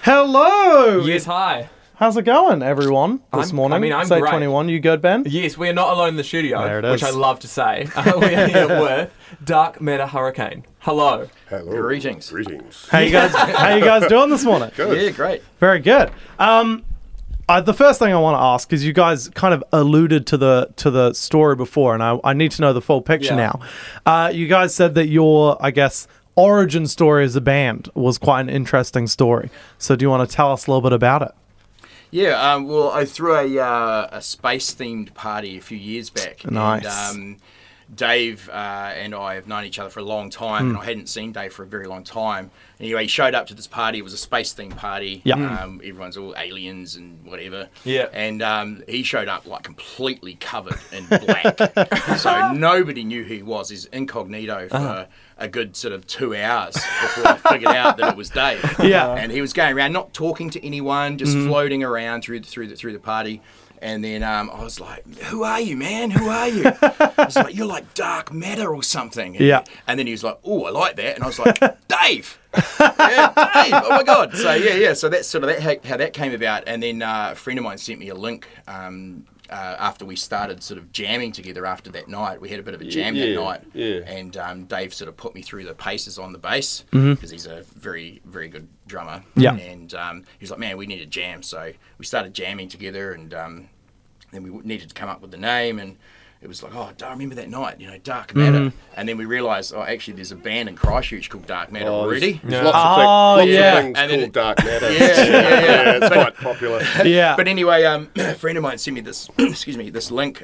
Hello! Yes, hi. How's it going, everyone, this morning? I'm Say great. 21, you good, Ben? Yes, we are not alone in the studio, There it is. which I love to say. We are here with Dark Matter Hurricane. Hello. Hello. Greetings. How you guys doing this morning? Good. Yeah, great. Very good. The first thing I want to ask is you guys kind of alluded to the story before, and I need to know the full picture Yeah. now. You guys said that your, I guess, origin story as a band was quite an interesting story. So do you want to tell us a little bit about it? Yeah, well, I threw a space-themed party a few years back. Nice. And, Dave and I have known each other for a long time, and I hadn't seen Dave for a very long time. Anyway, he showed up to this party. It was a space-themed party. Yeah. Everyone's all aliens and whatever. Yeah. And he showed up like completely covered in black. So nobody knew who he was. He's incognito for a good sort of 2 hours before I figured out that it was Dave. Yeah. And he was going around, not talking to anyone, just floating around through the party. And then I was like, "Who are you, man? Who are you?" I was like, "You're like Dark Matter or something." And, Yeah. And then he was like, "Oh, I like that." And I was like, "Dave, yeah, Dave! Oh my God!" So yeah. So that's sort of how that came about. And then a friend of mine sent me a link. After we started sort of jamming together after that night, we had a bit of a jam that night. Yeah. And Dave sort of put me through the paces on the bass because he's a very, very good drummer. Yeah. And he was like, "Man, we need a jam." So we started jamming together, and then we needed to come up with the name, and it was like, "Oh, I remember that night, Dark Matter." And then we realised, actually, there's a band in Christchurch called Dark Matter already. There's lots of things And called then Dark Matter. Yeah. It's quite popular. Yeah. But anyway, a friend of mine sent me this, this link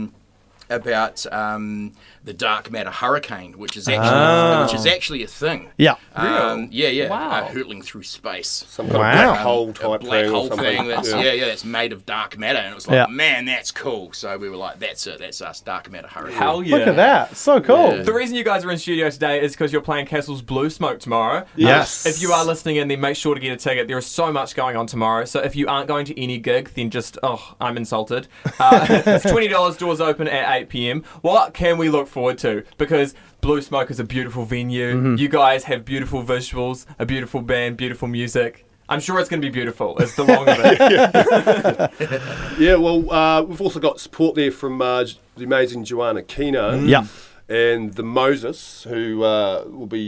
about the Dark Matter Hurricane, which is actually a thing. Yeah. Yeah. Wow. Hurtling through space. Some kind of Wow. black hole A type black thing hole or something. thing that's that's made of dark matter, and it was like, Yeah. man, that's cool. So we were like, that's it, that's us, Dark Matter Hurricane. Hell yeah. Look at that. So cool. Yeah. The reason you guys are in studio today is because you're playing Castle's Blue Smoke tomorrow. Yes. If you are listening in, then make sure to get a ticket. There is so much going on tomorrow. So if you aren't going to any gig, then just, I'm insulted. It's $20, doors open at 8 p.m. What can we look forward to? Because Blue Smoke is a beautiful venue. You guys have beautiful visuals, a beautiful band, beautiful music. I'm sure it's going to be beautiful. It's the long of it. Yeah, well, we've also got support there from the amazing Joanna Keno. Yeah. And the Moses, who will be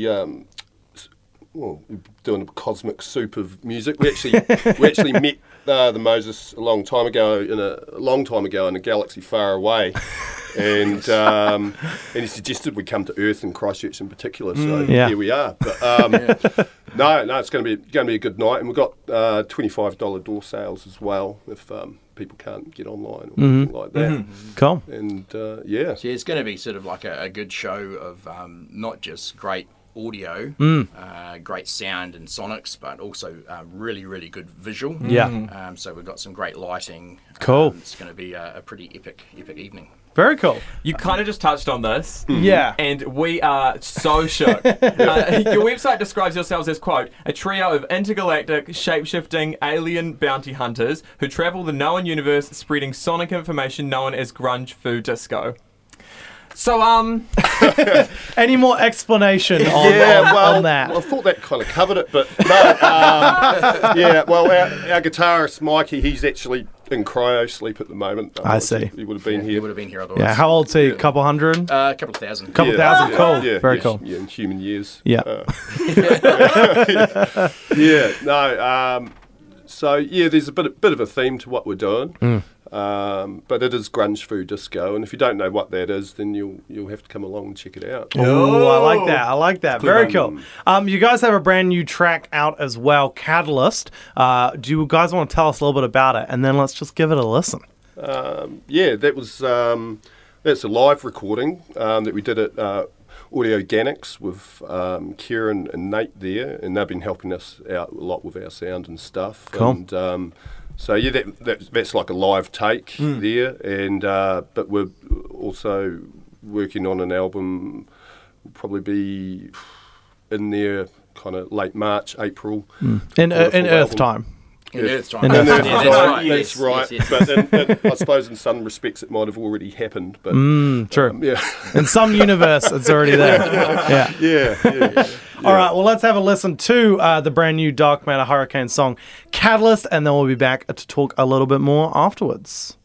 doing a cosmic soup of music. We actually met the Moses a long time ago in a galaxy far away, and he suggested we come to Earth and Christchurch in particular. So Yeah. here we are. But no, it's going to be a good night, and we've got $25 door sales as well if people can't get online or anything like that. Cool. And Yeah, it's going to be sort of like a good show of not just great audio, great sound and sonics, but also really, really good visual. Yeah. So we've got some great lighting. Cool. It's going to be a pretty epic evening. Very cool. You kind of just touched on this. Yeah. And we are so shook. Your website describes yourselves as, quote, a trio of intergalactic, shape-shifting alien bounty hunters who travel the known universe spreading sonic information known as grunge fu disco. So, Any more explanation on that? Well, I thought that kind of covered it, but no. Our guitarist Mikey, he's actually in cryo sleep at the moment. I see. He would have been He here. would have been here otherwise. Yeah, how old's he? Couple hundred? A couple of thousand. Couple thousand? Cool. Very cool. Yeah, in human years. Yeah. So there's a bit of a theme to what we're doing. But it is grunge fu disco, and if you don't know what that is, then you'll have to come along and check it out. Oh, I like that. Very cool. You guys have a brand new track out as well, Catalyst. Do you guys want to tell us a little bit about it, and then let's just give it a listen? That's a live recording that we did at Audio Organics with Kieran and Nate there, and they've been helping us out a lot with our sound and stuff. Cool. And, that's like a live take there, and but we're also working on an album. Will probably be in there kind of late March, April. In Earth time. In Earth time. In And Earth that's time. right. That's right. Yes. But I suppose in some respects it might have already happened. But True. yeah. In some universe, it's already there. Yeah. Yeah. All right, well, let's have a listen to the brand new Dark Matter Hurricane song, Catalyst, and then we'll be back to talk a little bit more afterwards.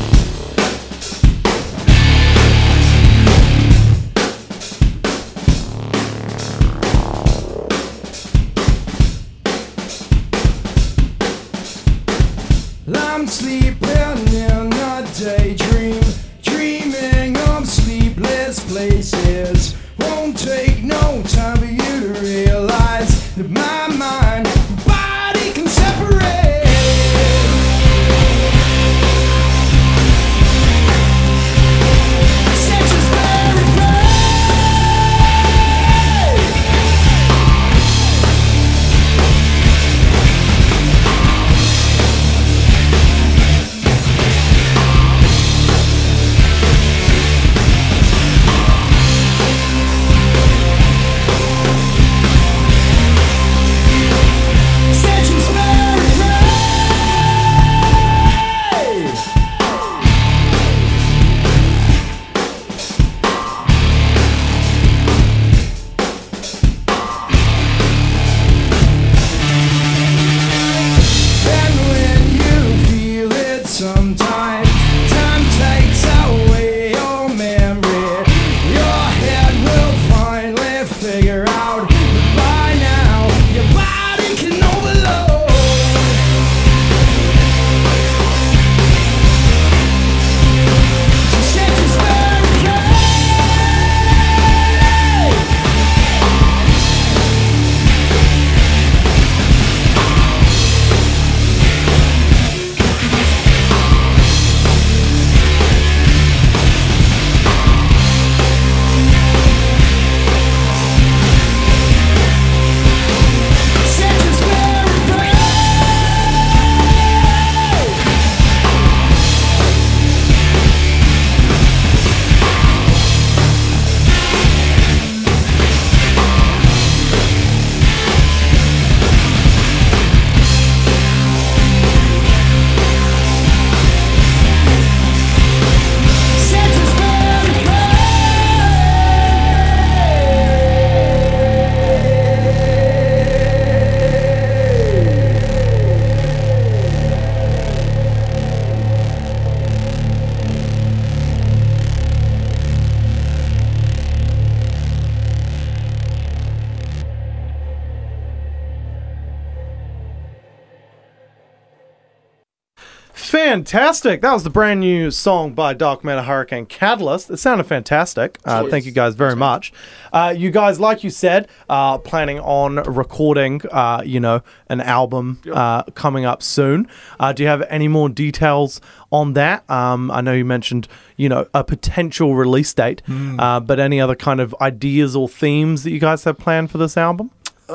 I'm sleeping in a daydream, dreaming of sleepless places. Won't take no time for you to realize that my mind and body can separate. Sex is very great. Sometimes time takes away your memory. Your head will finally figure out that by now your body can overload. Sex is very great. Sex is very great. Sex is very Fantastic. That was the brand new song by Dark Matter Hurricane, Catalyst. It sounded fantastic. Thank you guys very much. You guys, like you said, planning on recording, an album coming up soon. Do you have any more details on that? I know you mentioned, a potential release date, but any other kind of ideas or themes that you guys have planned for this album?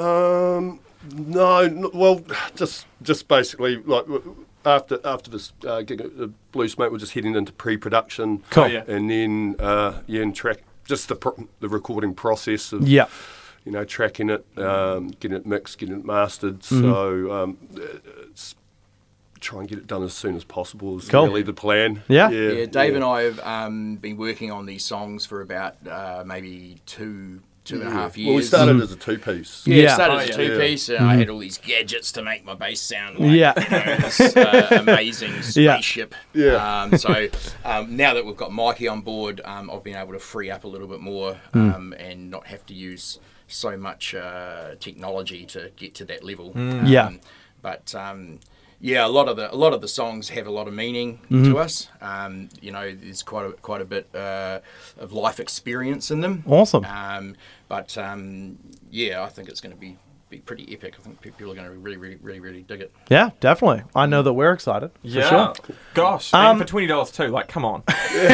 No, well, just basically like after this gig at the Blue Smoke, we're just heading into pre-production. Cool. Oh, yeah. And then and track just the recording process of tracking it, getting it mixed, getting it mastered. So it's try and get it done as soon as possible is really the plan. Yeah, Dave and I have been working on these songs for about maybe two and a half years. Well, we started as a two-piece. It started as a two-piece. I had all these gadgets to make my bass sound like this amazing spaceship. So now that we've got Mikey on board, I've been able to free up a little bit more and not have to use so much technology to get to that level. But a lot of the songs have a lot of meaning to us. There's quite a bit of life experience in them. Awesome. I think it's going to be pretty epic. I think people are going to really dig it. Yeah, definitely. I know that we're excited. For sure. Gosh, and for $20 too. Like, come on.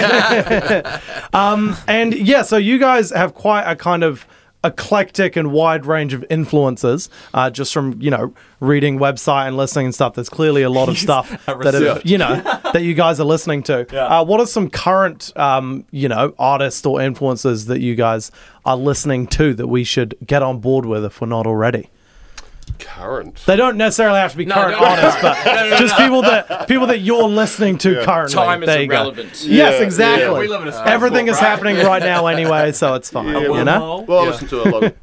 So you guys have quite a kind of eclectic and wide range of influences, just from reading website and listening and stuff. There's clearly a lot of stuff that you guys are listening to. What are some current artists or influences that you guys are listening to that we should get on board with if we're not already? Current. They don't necessarily have to be current artists, but just people that you're listening to currently. Time is there you go. irrelevant. Yes, exactly. We live in a space Everything world, is happening right now anyway, so it's fine. Well, I listen to a lot of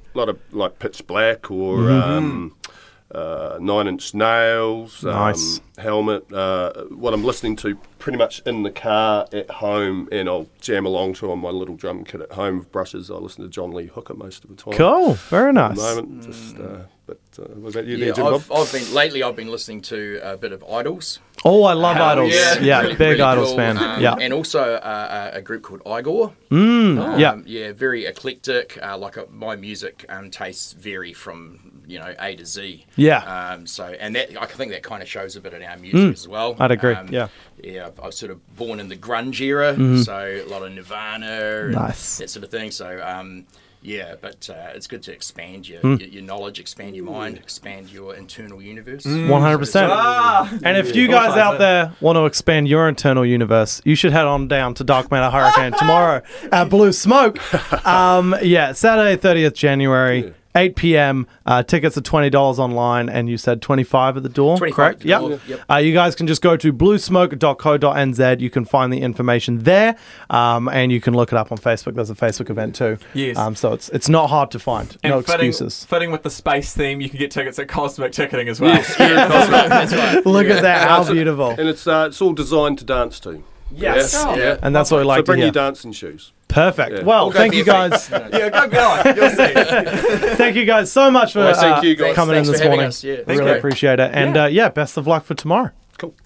lot of like Pitch Black or 9 Inch Nails, Nice. Helmet. What I'm listening to pretty much in the car at home, and I'll jam along to on my little drum kit at home with brushes. I listen to John Lee Hooker most of the time. Cool. Very At nice. the moment, what about you, Yeah, there, Jim Bob? I've been listening to a bit of Idols. Oh, I love Idols. Yeah, really- big really Idols cool. fan. Yeah. And also a group called Igor. Yeah. Yeah, very eclectic. My music tastes vary from A to Z. Yeah. And that I think that kind of shows a bit in our music as well. I'd agree, yeah. Yeah, I was sort of born in the grunge era, so a lot of Nirvana and Nice. that sort of thing. So yeah, but it's good to expand your knowledge, expand your mind, expand your internal universe. 100%. And if you guys out there want to expand your internal universe, you should head on down to Dark Matter Hurricane tomorrow at Blue Smoke. Saturday, 30th January, 8 p.m. Tickets are $20 online, and you said 25 at the door, 25 correct? at the door, yep. You guys can just go to bluesmoke.co.nz. You can find the information there, and you can look it up on Facebook. There's a Facebook event too. Yes. So it's not hard to find. And No fitting, excuses. fitting with the space theme, you can get tickets at Cosmic Ticketing as well. That's right. Look at that. How beautiful. And it's all designed to dance to. Yes. Yeah. Yeah. And that's what we like So to bring hear. your dancing shoes. Perfect. Yeah. Well, Go thank be you a fake. guys. Yeah, go going. You'll see. Thank you guys so much for Well, thank you guys. coming Thanks in for this having morning. us. Yeah, Really appreciate it. And best of luck for tomorrow. Cool.